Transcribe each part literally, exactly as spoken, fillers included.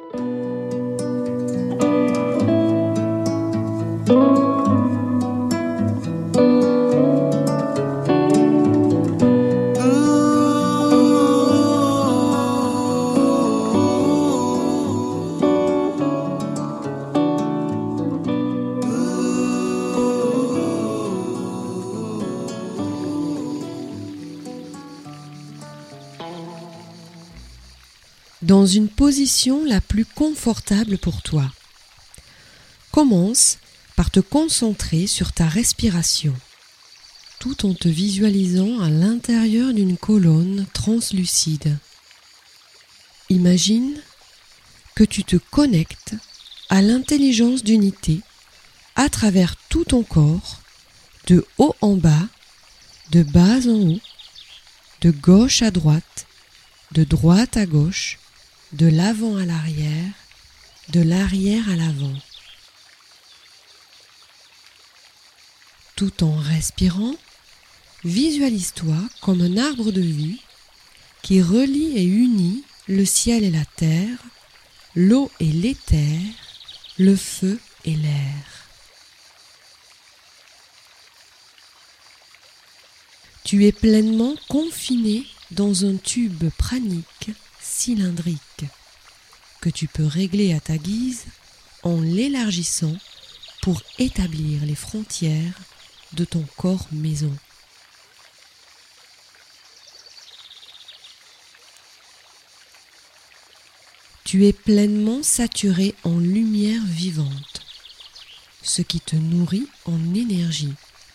Dans une position la plus confortable pour toi. Commence par te concentrer sur ta respiration, tout en te visualisant à l'intérieur d'une colonne translucide. Imagine que tu te connectes à l'intelligence d'unité à travers tout ton corps, de haut en bas, de bas en haut, de gauche à droite, de droite à gauche, de l'avant à l'arrière, de l'arrière à l'avant. Tout en respirant, visualise-toi comme un arbre de vie qui relie et unit le ciel et la terre, l'eau et l'éther, le feu et l'air. Tu es pleinement confiné dans un tube pranique cylindrique que tu peux régler à ta guise en l'élargissant pour établir les frontières de ton corps maison. Tu es pleinement saturé en lumière vivante, ce qui te nourrit en énergie.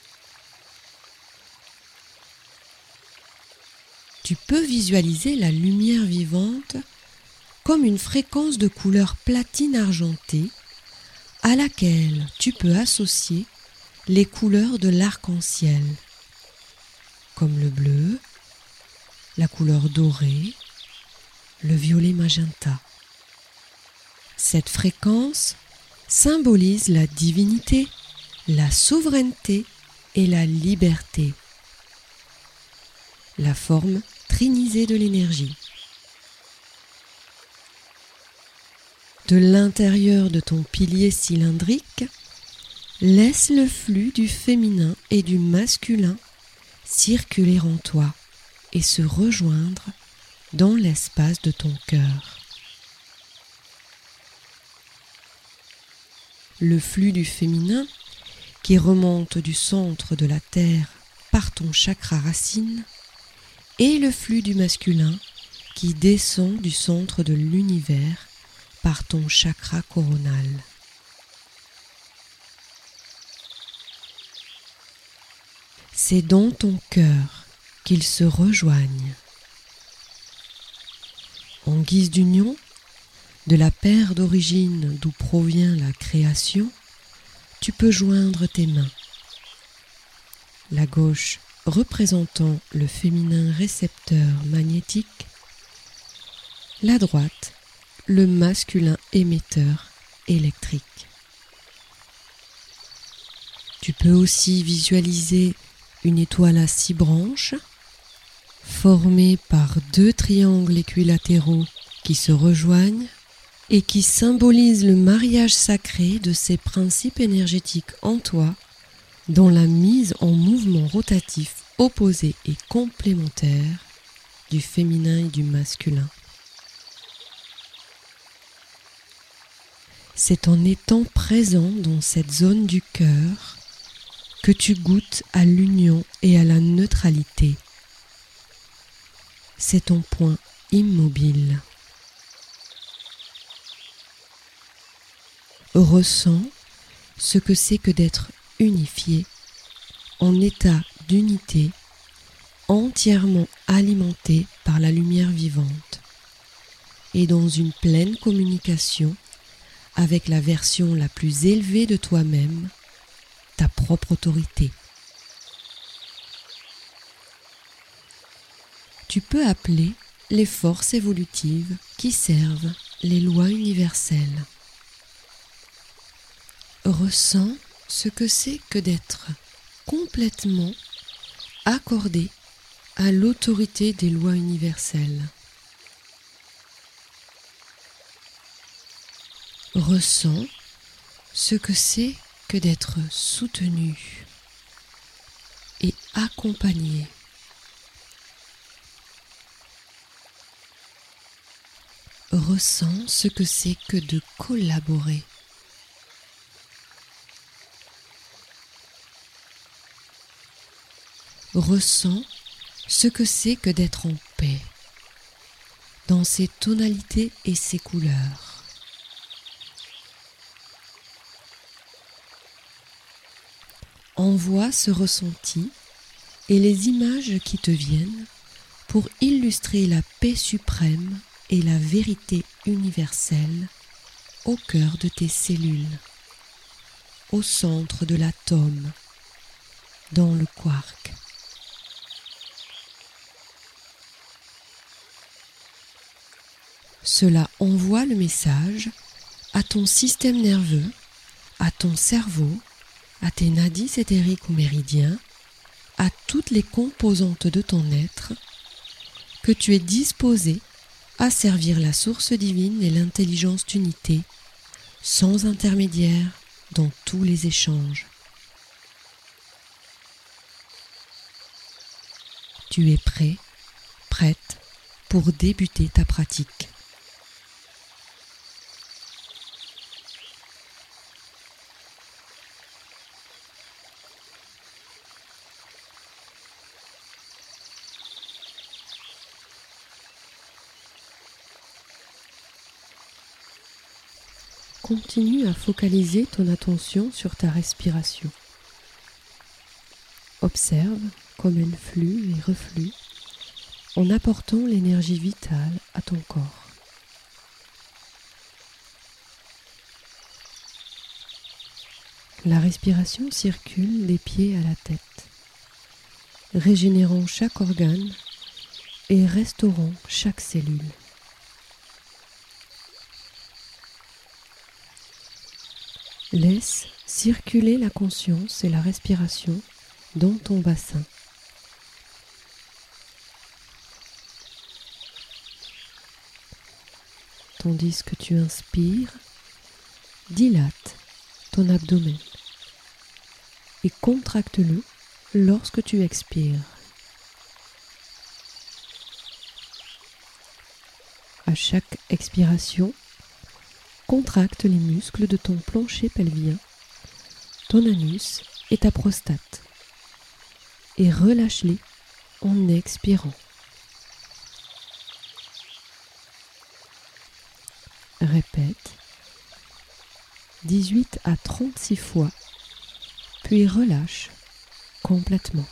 Tu peux visualiser la lumière vivante comme une fréquence de couleur platine argentée à laquelle tu peux associer les couleurs de l'arc-en-ciel, comme le bleu, la couleur dorée, le violet magenta. Cette fréquence symbolise la divinité, la souveraineté et la liberté, la forme trinisée de l'énergie. De l'intérieur de ton pilier cylindrique, laisse le flux du féminin et du masculin circuler en toi et se rejoindre dans l'espace de ton cœur. Le flux du féminin qui remonte du centre de la terre par ton chakra racine et le flux du masculin qui descend du centre de l'univers par ton chakra coronal. C'est dans ton cœur qu'ils se rejoignent. En guise d'union, de la paire d'origine d'où provient la création, tu peux joindre tes mains. La gauche représentant le féminin récepteur magnétique, la droite le masculin émetteur électrique. Tu peux aussi visualiser une étoile à six branches, formée par deux triangles équilatéraux qui se rejoignent et qui symbolisent le mariage sacré de ces principes énergétiques en toi, dans la mise en mouvement rotatif opposé et complémentaire du féminin et du masculin. C'est en étant présent dans cette zone du cœur que tu goûtes à l'union et à la neutralité. C'est ton point immobile. Ressens ce que c'est que d'être unifié, en état d'unité, entièrement alimenté par la lumière vivante et dans une pleine communication avec la version la plus élevée de toi-même, ta propre autorité. Tu peux appeler les forces évolutives qui servent les lois universelles. Ressens ce que c'est que d'être complètement accordé à l'autorité des lois universelles. Ressens ce que c'est que d'être soutenu et accompagné. Ressens ce que c'est que de collaborer. Ressens ce que c'est que d'être en paix, dans ses tonalités et ses couleurs. Envoie ce ressenti et les images qui te viennent pour illustrer la paix suprême et la vérité universelle au cœur de tes cellules, au centre de l'atome, dans le quark. Cela envoie le message à ton système nerveux, à ton cerveau, à tes nadis éthériques ou méridiens, à toutes les composantes de ton être, que tu es disposé à servir la source divine et l'intelligence d'unité, sans intermédiaire dans tous les échanges. Tu es prêt, prête pour débuter ta pratique. Continue à focaliser ton attention sur ta respiration. Observe comme elle flue et reflue en apportant l'énergie vitale à ton corps. La respiration circule des pieds à la tête, régénérant chaque organe et restaurant chaque cellule. Laisse circuler la conscience et la respiration dans ton bassin. Tandis que tu inspires, dilate ton abdomen et contracte-le lorsque tu expires. À chaque expiration, contracte les muscles de ton plancher pelvien, ton anus et ta prostate et relâche-les en expirant. Répète dix-huit à trente-six fois, puis relâche complètement.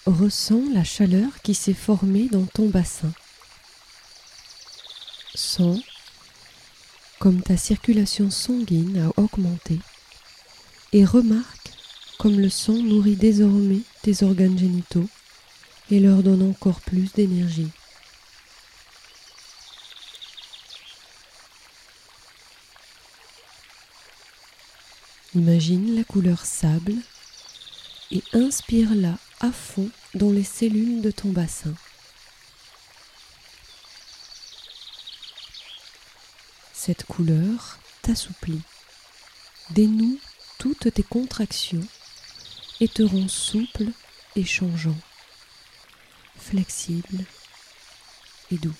Ressens la chaleur qui s'est formée dans ton bassin. Sens comme ta circulation sanguine a augmenté et remarque comme le sang nourrit désormais tes organes génitaux et leur donne encore plus d'énergie. Imagine la couleur sable et inspire-la à fond dans les cellules de ton bassin. Cette couleur t'assouplit, dénoue toutes tes contractions et te rend souple et changeant, flexible et doux.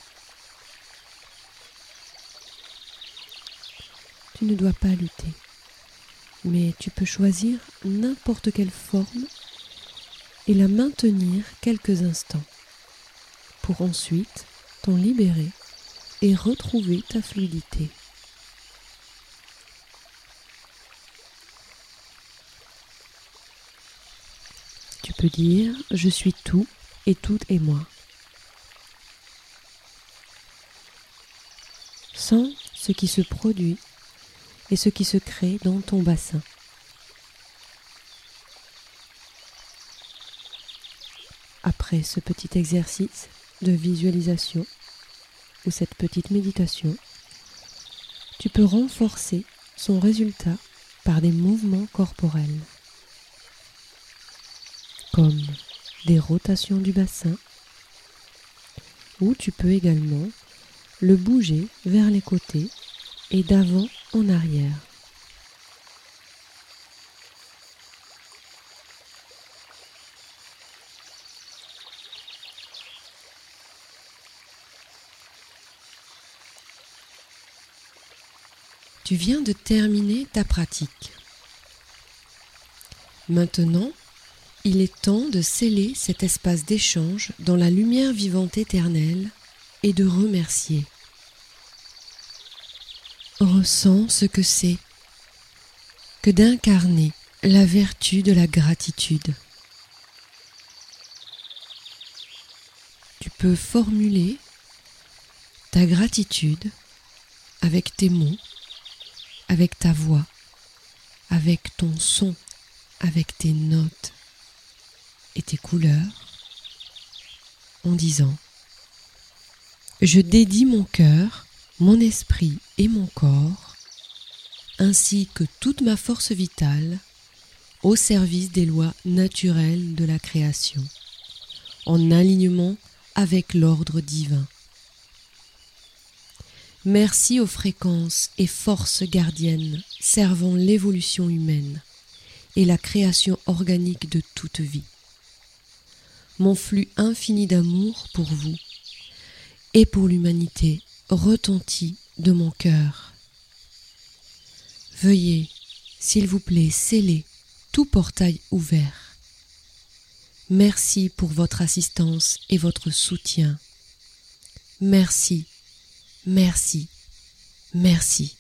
Tu ne dois pas lutter, mais tu peux choisir n'importe quelle forme et la maintenir quelques instants pour ensuite t'en libérer et retrouver ta fluidité. Tu peux dire « Je suis tout et tout est moi ». Sens ce qui se produit et ce qui se crée dans ton bassin. Après ce petit exercice de visualisation ou cette petite méditation, tu peux renforcer son résultat par des mouvements corporels, comme des rotations du bassin, ou tu peux également le bouger vers les côtés et d'avant en arrière. Tu viens de terminer ta pratique. Maintenant, il est temps de sceller cet espace d'échange dans la lumière vivante éternelle et de remercier. Ressens ce que c'est que d'incarner la vertu de la gratitude. Tu peux formuler ta gratitude avec tes mots, avec ta voix, avec ton son, avec tes notes et tes couleurs, en disant « Je dédie mon cœur, mon esprit et mon corps, ainsi que toute ma force vitale, au service des lois naturelles de la création, en alignement avec l'ordre divin. Merci aux fréquences et forces gardiennes servant l'évolution humaine et la création organique de toute vie. Mon flux infini d'amour pour vous et pour l'humanité retentit de mon cœur. Veuillez, s'il vous plaît, sceller tout portail ouvert. Merci pour votre assistance et votre soutien. Merci, merci, merci.